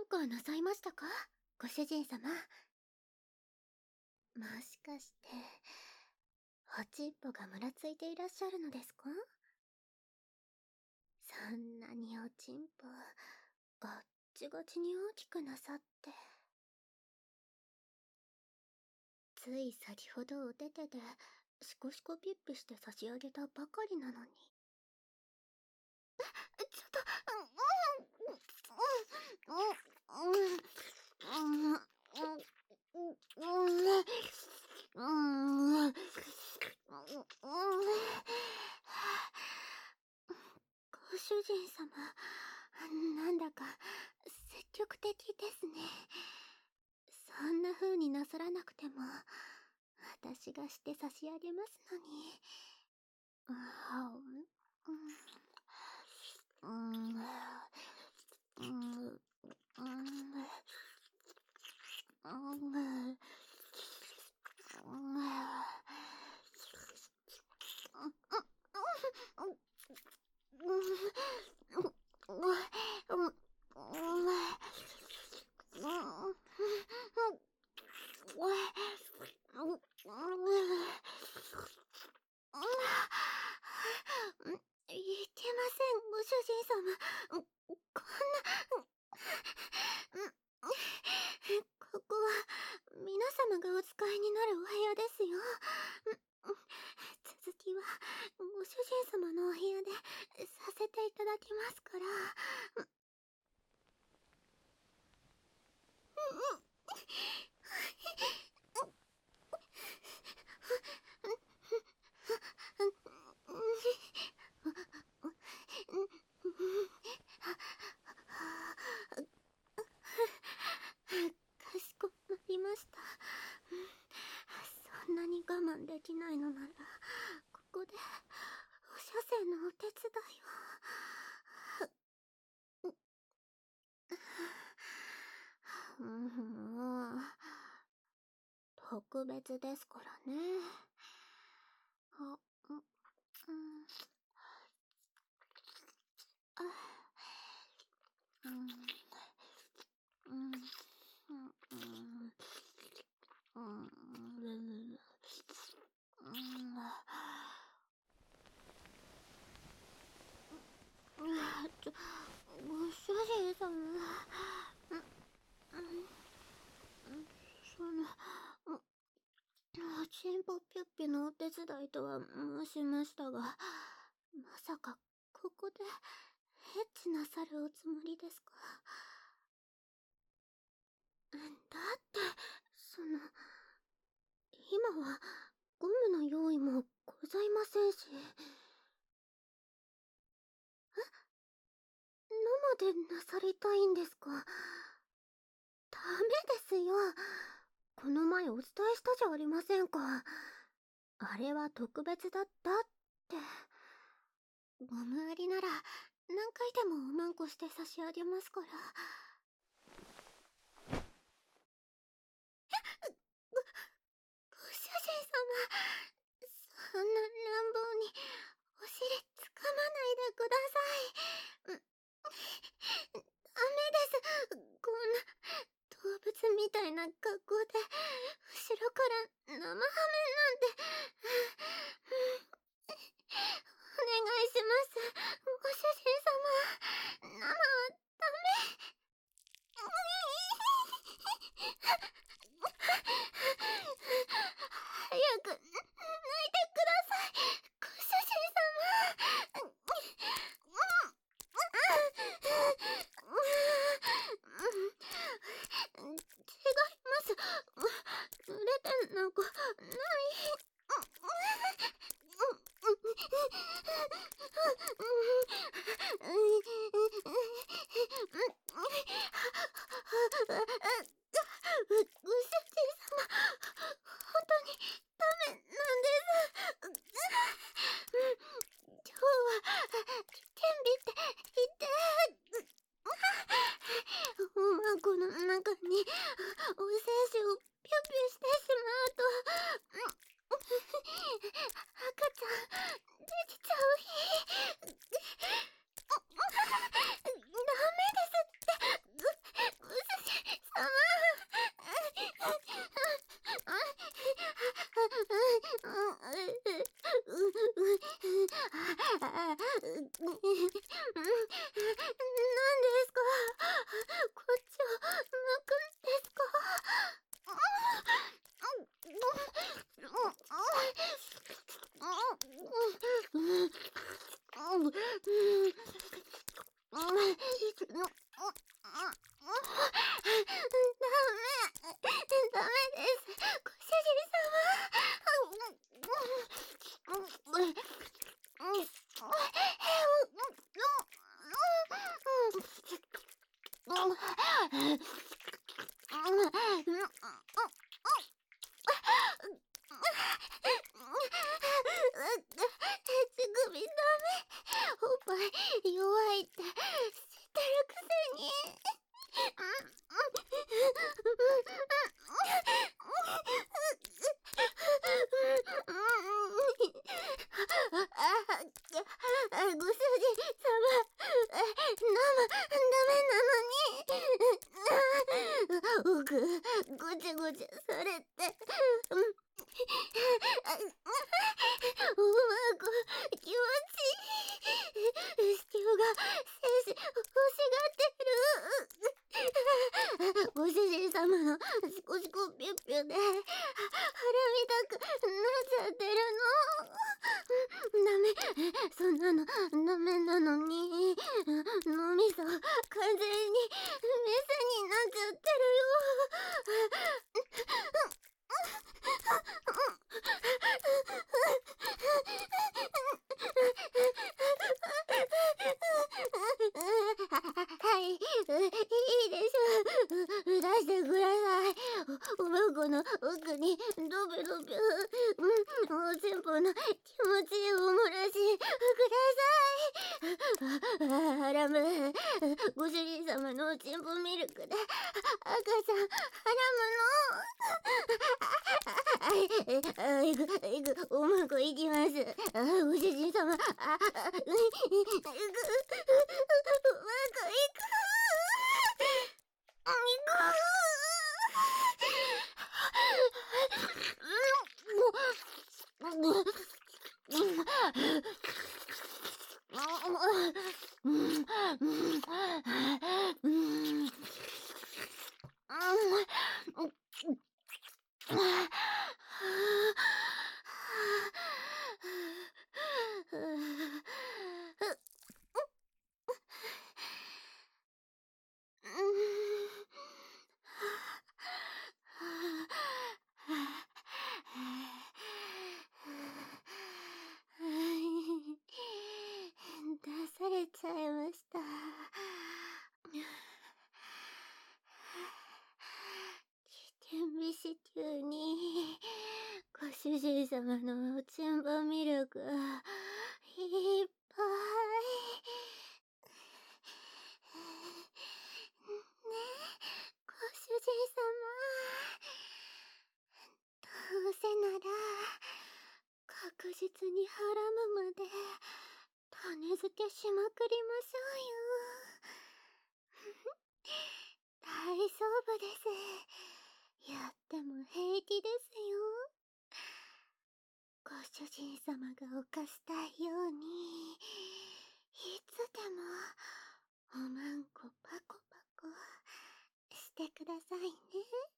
んかなさいましたか、ご主人様。もしかして、おちんぽがむらついていらっしゃるのですか？そんなにおちんぽ、ガッチガチに大きくなさって。つい先ほどお手手で、シコシコピッピして差し上げたばかりなのに。ちょっと、ご主人様、なんだか積極的ですね。そんな風になさらなくても、私がして差し上げますのに。いけません、ご主人様。こんな。ここは皆様がお使いになるお部屋ですよ。続きはご主人様のお部屋でさせていただきますから。かしこまりました。そんなに我慢できないのなら、ここでお射精のお手伝いを。もう特別ですからね。ご主人様。チンポピュッピのお手伝いとは申しましたが、まさかここでエッチなさるおつもりですか？だって今はゴムの用意もございませんし。生でなさりたいんですか？ダメですよ。この前お伝えしたじゃありませんか。あれは特別だったって。ゴムありなら何回でもおまんこして差し上げますから。ご主人様、そんな乱暴にお尻つかまないでください。ダメです。こんな動物みたいな格好で後ろから生ハメなんて。お願いします、ご主人様。生はダメ。早く泣いてください、ご主人様。違います。濡れてなんかない。ご主人様、本当にダメなんです。今日は天日って言って、おまんこの中にお精子をピュピュしてしまうと、赤ちゃんできちゃう日。ダメですって、ご主ご主人様、ダメなのに。ごちゃごちゃされて。おまご、気持ちいい。シチューが精子欲しがってる。ご主人様のシコシコピュッピュで腹見たくなっちゃってるの。ダメ、そんなのダメなのに。脳みそ完全にメスになっちゃってるよ。はい、いいでしょ。出してください。おまごの奥にドビドビおちんぽの気持ちいいおもらしください。ハラム、ご主人様のおちんぽミルクで赤ちゃんハラムの。いく、おまごいきます。ご主人様、いく、おまごいく。出されちゃいました。危険美シチューにご主人様のおちんぽミルクいっぱい。ねえ、ご主人様、どうせなら確実にハラムまで種付けしまくりましょうよ。大丈夫です。やっても平気ですよ。ご主人様が犯したいようにいつでもおまんこパコパコしてくださいね。